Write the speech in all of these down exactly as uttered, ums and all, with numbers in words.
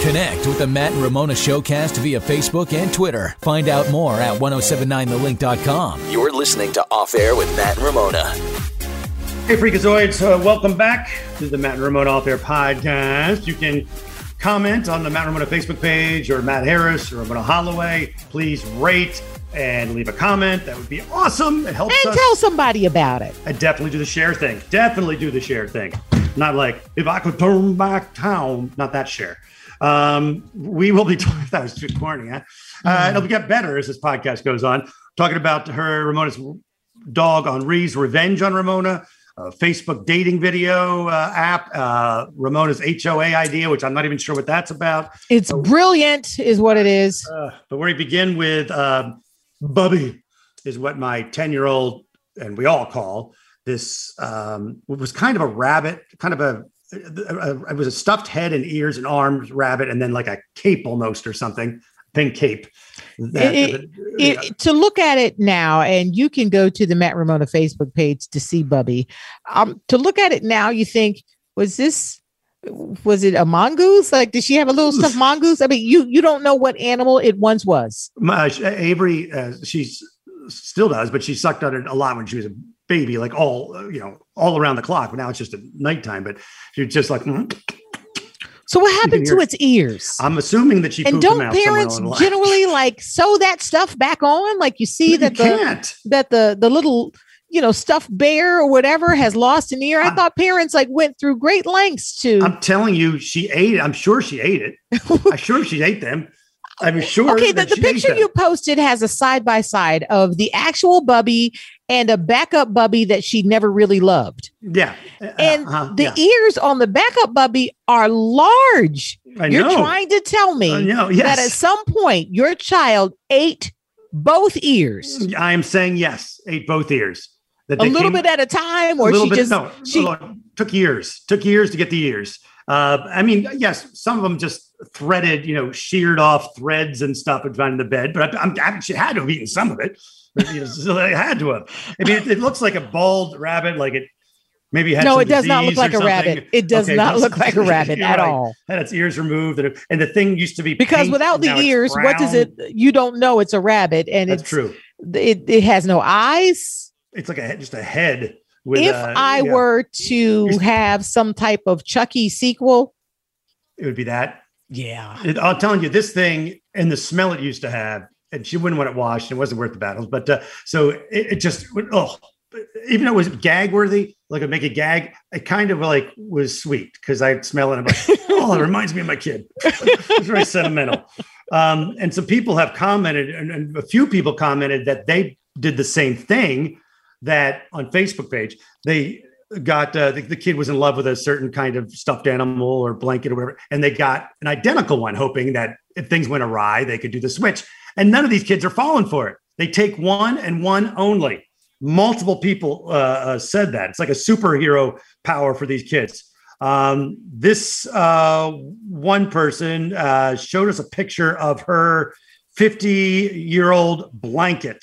Connect with the Matt and Ramona Showcast via Facebook and Twitter. Find out more at ten seventy-nine the link dot com. You're listening to Off Air with Matt and Ramona. Hey, Freakazoids. Uh, welcome back to the Matt and Ramona Off Air podcast. You can comment on the Matt and Ramona Facebook page, or Matt Harris or Ramona Holloway. Please rate and leave a comment. That would be awesome. It helps and us. And tell somebody about it. And definitely do the share thing. Definitely do the share thing. Not like, if I could turn back town. Not that share. Um, we will be talking, that was too corny, huh? Uh, it'll get better as this podcast goes on. Talking about her, Ramona's dog Henri's revenge on Ramona. Uh, Facebook dating video uh, app, uh, Ramona's H O A idea, which I'm not even sure what that's about. It's so, brilliant is what it is. Uh, but we begin with uh, Bubby is what my ten-year-old, and we all call this, um, it was kind of a rabbit, kind of a, a, a, it was a stuffed head and ears and arms rabbit, and then like a cape almost or something, pink cape. That, it, it, it, yeah. To look at it now, and you can go to the Matt Ramona Facebook page to see Bubby. Um, to look at it now, you think, was this, was it a mongoose? Like, did she have a little stuffed mongoose? I mean, you you don't know what animal it once was. My, Avery, uh, she still does, but she sucked on it a lot when she was a baby, like all, you know, all around the clock. But now it's just at nighttime, but she's just like, mm-hmm. So what happened to its ears? I'm assuming that she and don't parents generally like sew that stuff back on? Like you see you that the can't. that the the little you know stuffed bear or whatever has lost an ear. I, I thought parents like went through great lengths to. I'm telling you, she ate it. I'm sure she ate it. I'm sure she ate them. I'm sure. Okay, the, the picture you posted has a side by side of the actual Bubby and a backup Bubby that she never really loved. Yeah. And uh, the yeah. ears on the backup Bubby are large. I You're know. trying to tell me I know, yes. that at some point your child ate both ears. I am saying yes, ate both ears. That a little bit at a time, or she bit, just no, she look, took years, took years to get the ears. Uh, I mean, yes, some of them just threaded, you know, sheared off threads and stuff and found in the bed. But I, I'm, I, she had to have eaten some of it. You know, so they had to have. I mean, it, it looks like a bald rabbit, like it maybe had. No, some it does not look like a rabbit. It does okay, not look like a rabbit at right. all. Had its ears removed, and, and the thing used to be because pink, without the ears, what does it? You don't know it's a rabbit, and That's it's true. It it has no eyes. It's like a just a head. With, if uh, I yeah. were to have some type of Chucky sequel, it would be that. Yeah. It, I'm telling you, this thing and the smell it used to have, and she wouldn't want it washed. It wasn't worth the battles. But uh, so it, it just, oh, even though it was gag worthy, like it make a gag, it kind of like was sweet because I'd smell it and I'm like, oh, it reminds me of my kid. It's very sentimental. Um, and some people have commented, and, and a few people commented that they did the same thing. That on Facebook page, they got uh, the, the kid was in love with a certain kind of stuffed animal or blanket or whatever, and they got an identical one, hoping that if things went awry, they could do the switch. And none of these kids are falling for it. They take one and one only. Multiple people uh, uh, said that. It's like a superhero power for these kids. Um, this uh, one person uh, showed us a picture of her fifty-year-old blanket.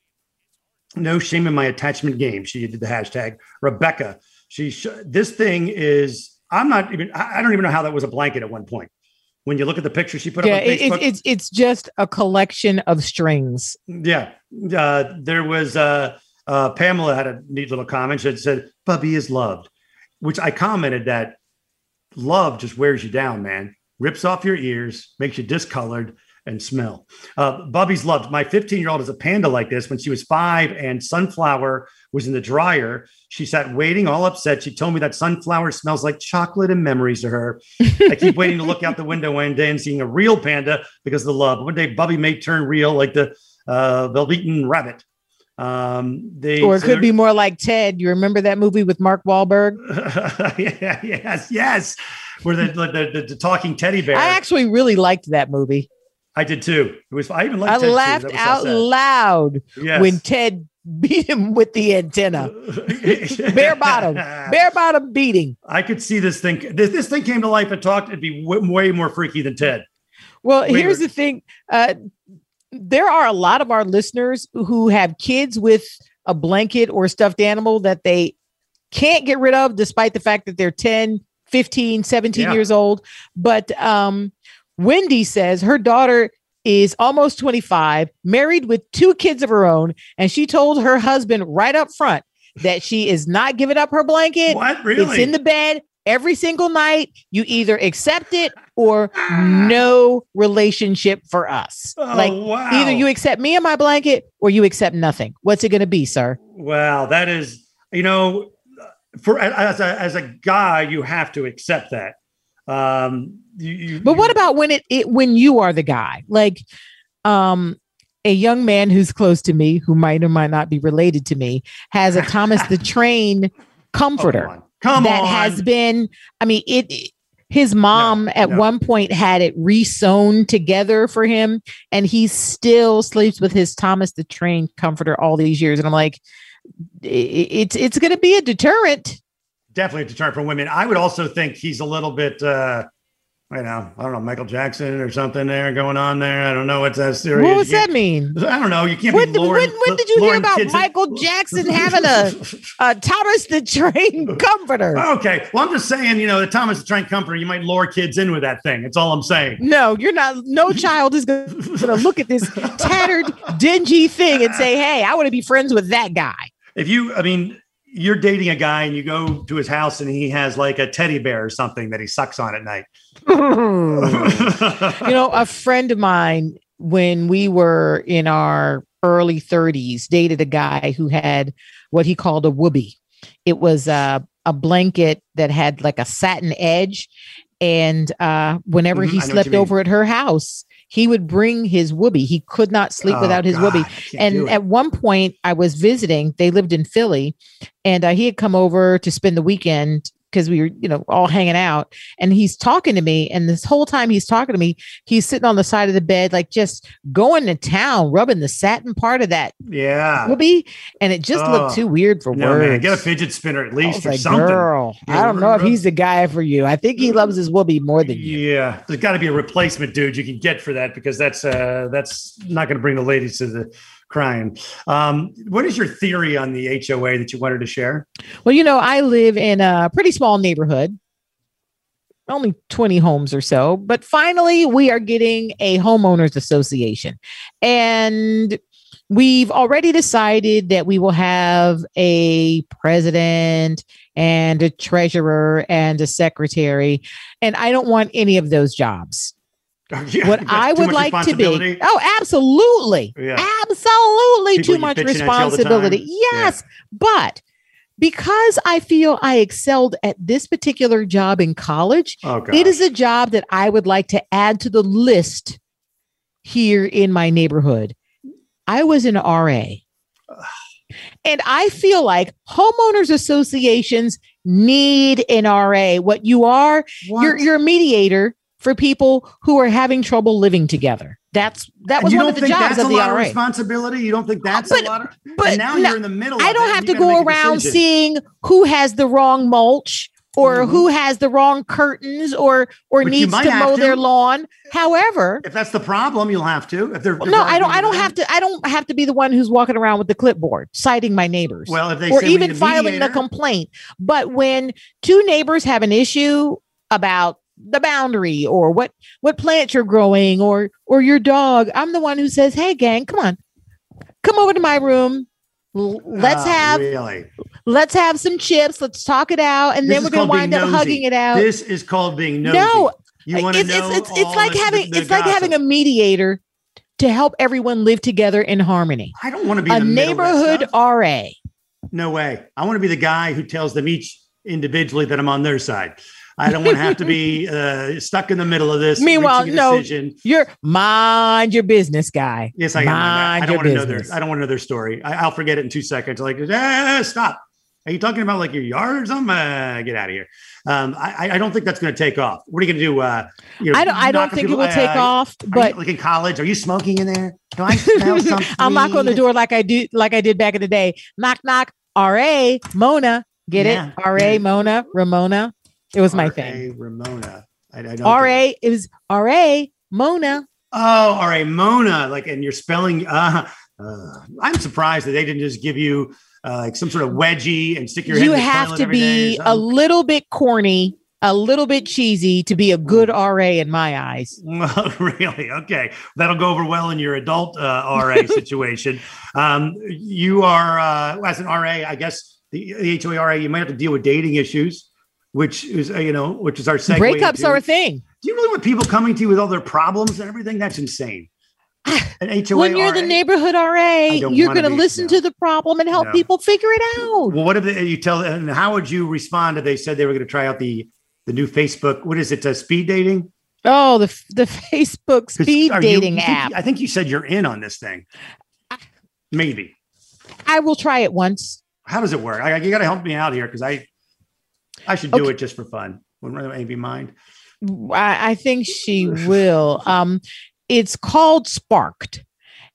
No shame in my attachment game. She did the hashtag Rebecca. She sh- this thing is. I'm not even. I, I don't even know how that was a blanket at one point. When you look at the picture she put yeah, up on Facebook, it, it's it's just a collection of strings. Yeah, uh, there was. Uh, uh, Pamela had a neat little comment. She had said, "Bubby is loved," which I commented that love just wears you down, man. Rips off your ears, makes you discolored. And smell. Uh, Bubby's loved. My fifteen-year-old is a panda like this. When she was five and Sunflower was in the dryer, she sat waiting, all upset. She told me that Sunflower smells like chocolate and memories to her. I keep waiting to look out the window one day and seeing a real panda because of the love. One day, Bubby may turn real like the uh, Velveteen rabbit. Um, they, or it so could be more like Ted. You remember that movie with Mark Wahlberg? yeah, yes, yes. Where the the, the the talking teddy bear. I actually really liked that movie. I did too. It was. I even liked. I Ted laughed too. out so loud yes. when Ted beat him with the antenna. bare bottom, bare bottom beating. I could see this thing. This, this thing came to life and talked. It'd be w- way more freaky than Ted. Well, way here's more- the thing. Uh, there are a lot of our listeners who have kids with a blanket or stuffed animal that they can't get rid of, despite the fact that they're ten, fifteen, seventeen Yeah. years old. But um, Wendy says her daughter is almost twenty-five, married with two kids of her own, and she told her husband right up front that she is not giving up her blanket. What? Really? It's in the bed every single night. You either accept it or no relationship for us. Oh, like wow. Either you accept me and my blanket or you accept nothing. What's it going to be, sir? Wow, that is, you know, for as a as a guy, you have to accept that. Um, you, you, but what you, about when it, it when you are the guy? Like, um, a young man who's close to me, who might or might not be related to me, has a Thomas the Train comforter. Come on. Come that on. has been. I mean, it. it his mom no, at no. one point had it re-sewn together for him, and he still sleeps with his Thomas the Train comforter all these years. And I'm like, it, it's it's going to be a deterrent. Definitely a deterrent for women. I would also think he's a little bit, uh, you know, I don't know, Michael Jackson or something there going on there. I don't know what's that serious. What does that mean? I don't know. You can't when, be luring, when, when did you hear about Michael in- Jackson having a, a Thomas the Train comforter? Okay. Well, I'm just saying, you know, the Thomas the Train comforter, you might lure kids in with that thing. That's all I'm saying. No, you're not. No child is going to look at this tattered, dingy thing and say, hey, I want to be friends with that guy. If you, I mean, you're dating a guy and you go to his house and he has like a teddy bear or something that he sucks on at night. You know, a friend of mine, when we were in our early thirties, dated a guy who had what he called a whoopee. It was uh, a blanket that had like a satin edge. And uh, whenever mm-hmm, he slept over at her house, he would bring his whoopee. He could not sleep oh, without his God, whoopee. And at one point I was visiting, they lived in Philly, and uh, he had come over to spend the weekend because we were, you know, all hanging out, and he's talking to me. And this whole time he's talking to me, he's sitting on the side of the bed, like just going to town, rubbing the satin part of that yeah whoopee. And it just oh, looked too weird for no, words. Man, get a fidget spinner at least or like, something. Girl, I don't know if he's the guy for you. I think he loves his whoopee more than you. Yeah, there's got to be a replacement dude you can get for that, because that's uh, that's not going to bring the ladies to the crying. Um, what is your theory on the H O A that you wanted to share? Well, you know, I live in a pretty small neighborhood, only twenty homes or so, but finally we are getting a homeowners association, and we've already decided that we will have a president and a treasurer and a secretary. And I don't want any of those jobs. Yeah, what I would like to be. Oh, absolutely. Yeah. Absolutely. People too much responsibility. Yes. Yeah. But because I feel I excelled at this particular job in college, oh, it is a job that I would like to add to the list here in my neighborhood. I was an R A. And I feel like homeowners associations need an R A. What you are, what? you're you're a mediator for people who are having trouble living together. That's that was one of the jobs of the R A. Responsibility. You don't think that's but, a lot of? But and now no, you're in the middle. I don't have to go around seeing who has the wrong mulch or mm-hmm. who has the wrong curtains or or Which needs to mow to. their lawn. However, if that's the problem, you'll have to. If they're no, I don't. I don't have to. I don't have to be the one who's walking around with the clipboard citing my neighbors. Well, if they or even a filing a complaint. But when two neighbors have an issue about the boundary or what what plants you're growing or or your dog, I'm the one who says, hey gang, come on, come over to my room, let's uh, have really? let's have some chips, let's talk it out, and this then we're gonna wind up nosy. hugging it out. This is called being nosy. No, you want to it's, know it's, it's, it's like having the, the it's gossip. like having a mediator to help everyone live together in harmony. I don't want to be a the neighborhood R A. No way. I want to be the guy who tells them each individually that I'm on their side. I don't want to have to be uh, stuck in the middle of this. Meanwhile, no, you're mind your business guy. Yes, I am. I don't want to know their. I don't want to know their story. I, I'll forget it in two seconds. Like, eh, stop. Are you talking about like your yard or something? Uh, get out of here. Um, I, I don't think that's going to take off. What are you going to do? Uh, you know, I don't. I don't think people, it will uh, take off. But you, like in college, are you smoking in there? Do I smell something? I'll knock on the door like I do, like I did back in the day. Knock, knock. R A Mona, get yeah. it? R A Mona, Ramona. It was my thing. Ramona. I, I don't R A. It was R A Mona. Oh, R A Mona. Like, and you're spelling. Uh, uh, I'm surprised that they didn't just give you uh, like some sort of wedgie and stick your head you in the have toilet to every be day a little bit corny a little bit cheesy to be a good R A in my eyes. Well, really? Okay. That'll go over well in your adult uh, R A situation. Um, you are, uh, as an R A, I guess the, the H O A R A, you might have to deal with dating issues, which is, uh, you know, which is our segue. Breakups into, are a thing. Do you really want people coming to you with all their problems and everything? That's insane. An H O A When you're R A, the neighborhood R A, you're going to listen no. to the problem and help no. people figure it out. Well, what if they, you tell, and how would you respond if they said they were going to try out the, the new Facebook, what is it, uh, speed dating? Oh, the the Facebook speed dating you, you app. Think, I think you said you're in on this thing. Maybe. I will try it once. How does it work? I, you got to help me out here because I I should do okay. it just for fun. Wouldn't Amy mind? I, I think she will. Um, it's called Sparked.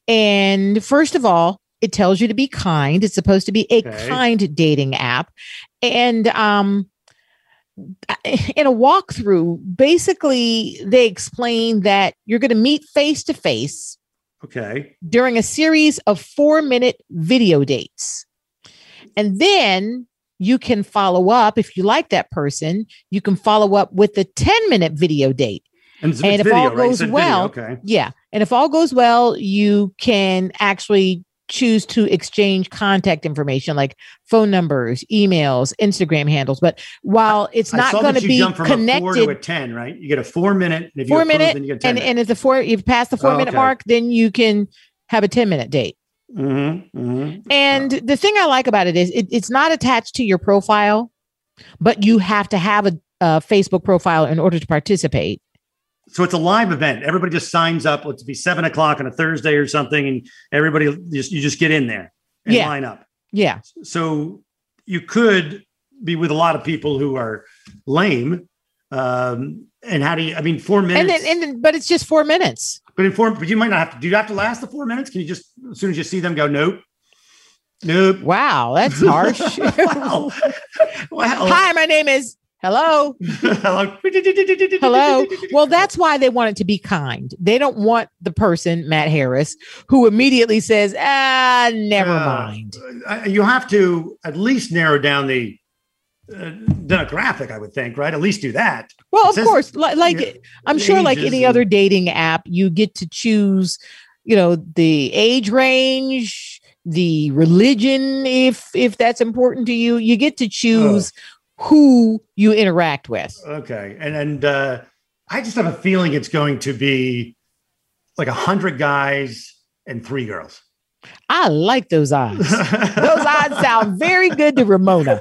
And first of all, it tells you to be kind. It's supposed to be a okay. kind dating app. And um, in a walkthrough, basically, they explain that you're going to meet face to face. Okay. During a series of four minute video dates. And then you can follow up. If you like that person, you can follow up with a ten minute video date. And, it's, and it's if video, all right? goes well, video. Okay. yeah. And if all goes well, you can actually choose to exchange contact information like phone numbers, emails, Instagram handles. But while it's not going to be jump from connected, a four to a ten, right? You get a four minute, and if four you approve, minute, then you get ten and, minutes. and if the four, you've passed the four oh, minute okay. mark, then you can have a ten minute date. Mm-hmm, mm-hmm. And uh, the thing I like about it is it, it's not attached to your profile, but you have to have a, a Facebook profile in order to participate. So it's a live event. Everybody just signs up. Let's be seven o'clock on a Thursday or something, and everybody just you just get in there and yeah. line up. Yeah. So you could be with a lot of people who are lame. Um, and how do you? I mean, four minutes. And then, and then, but it's just four minutes. But in four, but you might not have to. Do you have to last the four minutes? Can you just as soon as you see them go, nope, nope? Wow, that's harsh. wow. Wow. Hi, my name is. Hello. Hello. Hello. Well, that's why they want it to be kind. They don't want the person, Matt Harris, who immediately says, ah, never uh, mind. You have to at least narrow down the uh, demographic, I would think, right? At least do that. Well, it of says, course, like, like yeah, I'm sure like any and, other dating app, you get to choose, you know, the age range, the religion, if if that's important to you. You get to choose uh, who you interact with. Okay. And and uh, I just have a feeling it's going to be like a hundred guys and three girls. I like those odds. Those odds sound very good to Ramona.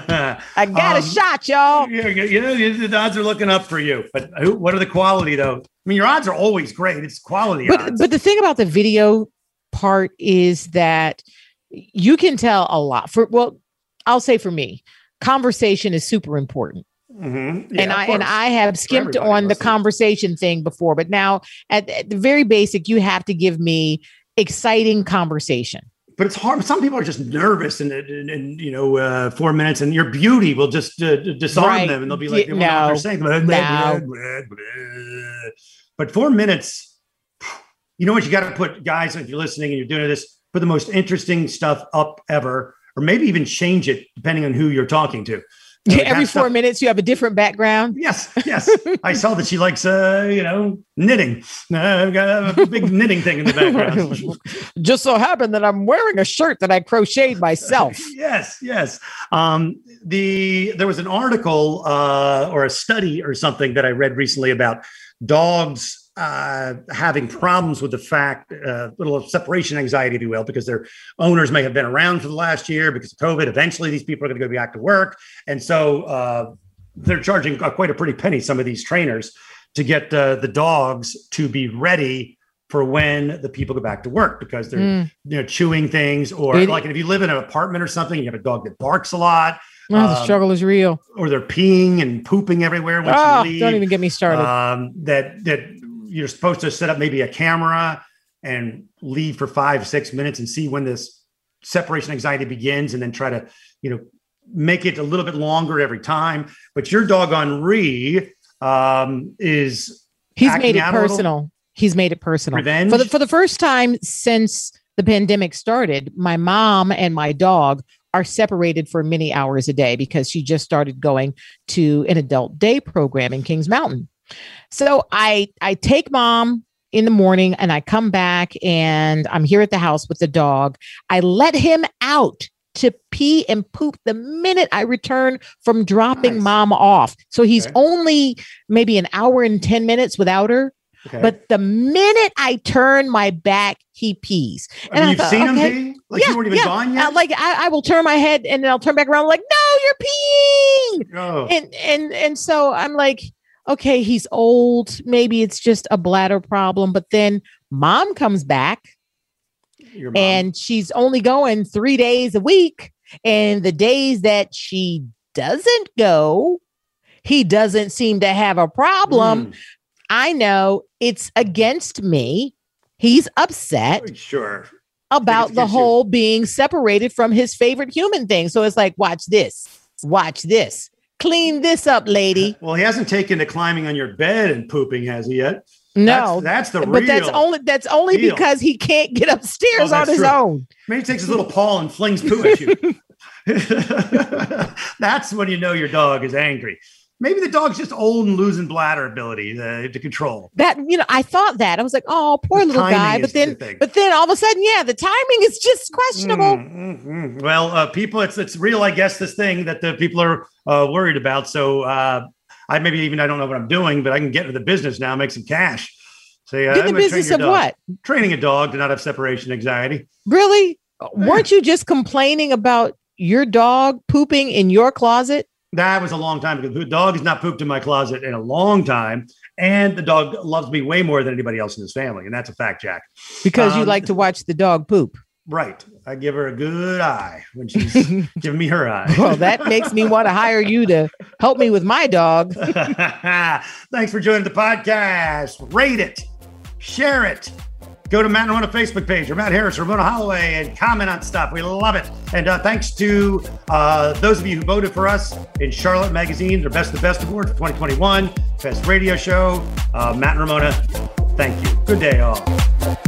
I got um, a shot, y'all. You, you know, the odds are looking up for you. But who, what are the quality, though? I mean, your odds are always great. It's quality but, odds. But the thing about the video part is that you can tell a lot. For well, I'll say for me, conversation is super important. Mm-hmm. Yeah, and I and I have skimped on the conversation thing before, but now at, at the very basic, you have to give me exciting conversation. But it's hard. Some people are just nervous, and, and, and you know, uh, four minutes, and your beauty will just uh, disarm right. them, and they'll be like, they no, they're saying, blah, blah, blah, blah, blah. But four minutes, you know what? You got to put, guys, if you're listening and you're doing this, put the most interesting stuff up ever, or maybe even change it depending on who you're talking to. Uh, Every four stuff. minutes, you have a different background. Yes, yes. I saw that she likes, uh, you know, knitting. Uh, I've got a big knitting thing in the background. Just so happened that I'm wearing a shirt that I crocheted myself. yes, yes. Um, the there was an article uh, or a study or something that I read recently about dogs uh, having problems with the fact, uh, little separation anxiety, if you will, because their owners may have been around for the last year because of COVID. Eventually, these people are going to go back to work. And so uh, they're charging quite a pretty penny, some of these trainers, to get uh, the dogs to be ready for when the people go back to work because they're mm. you know, chewing things or it, like if you live in an apartment or something, you have a dog that barks a lot. Oh, um, the struggle is real. Or they're peeing and pooping everywhere when oh, you leave. Don't even get me started. Um, that that you're supposed to set up maybe a camera and leave for five, six minutes and see when this separation anxiety begins and then try to, you know, make it a little bit longer every time. But your dog Henri um, is he's made it personal. He's made it personal. Revenge? For the, for the first time since the pandemic started, my mom and my dog are separated for many hours a day because she just started going to an adult day program in Kings Mountain. So I I take mom in the morning and I come back and I'm here at the house with the dog. I let him out to pee and poop the minute I return from dropping nice. mom off. So he's okay. only maybe an hour and ten minutes without her. Okay. But the minute I turn my back, he pees. And I mean, I you've thought, seen okay. him pee? Like yeah, you weren't even yeah. gone yet? Uh, like I, I will turn my head and then I'll turn back around like, no, you're peeing. Oh. And, and, and so I'm like, okay, he's old. Maybe it's just a bladder problem. But then mom comes back mom. and she's only going three days a week. And the days that she doesn't go, he doesn't seem to have a problem. Mm. I know it's against me. He's upset. Sure. About the whole you. being separated from his favorite human thing. So it's like, watch this, watch this, clean this up, lady. Well, he hasn't taken to climbing on your bed and pooping, has he yet? No, that's, that's the but real that's only that's only deal. because he can't get upstairs oh, on his true. own. Maybe he takes his little paw and flings poo at you. That's when you know your dog is angry. Maybe the dog's just old and losing bladder ability uh, to control. That, you know, I thought that. I was like, oh, poor the little guy. But then, the but then all of a sudden, yeah, the timing is just questionable. Mm-hmm. Well, uh, people, it's it's real, I guess, this thing that the people are uh, worried about. So uh, I maybe even, I don't know what I'm doing, but I can get into the business now, make some cash. Say, uh, in the business of what? Training a dog to not have separation anxiety. Really? Yeah. Weren't you just complaining about your dog pooping in your closet? That was a long time ago. The dog has not pooped in my closet in a long time. And the dog loves me way more than anybody else in his family. And that's a fact, Jack. Because um, you like to watch the dog poop. Right. I give her a good eye when she's giving me her eye. Well, that makes me want to hire you to help me with my dog. Thanks for joining the podcast. Rate it. Share it. Go to Matt and Ramona Facebook page or Matt Harris or Ramona Holloway and comment on stuff. We love it. And uh, thanks to uh, those of you who voted for us in Charlotte Magazine, their Best of the Best Award for twenty twenty-one, Best Radio Show. Uh, Matt and Ramona, thank you. Good day, all.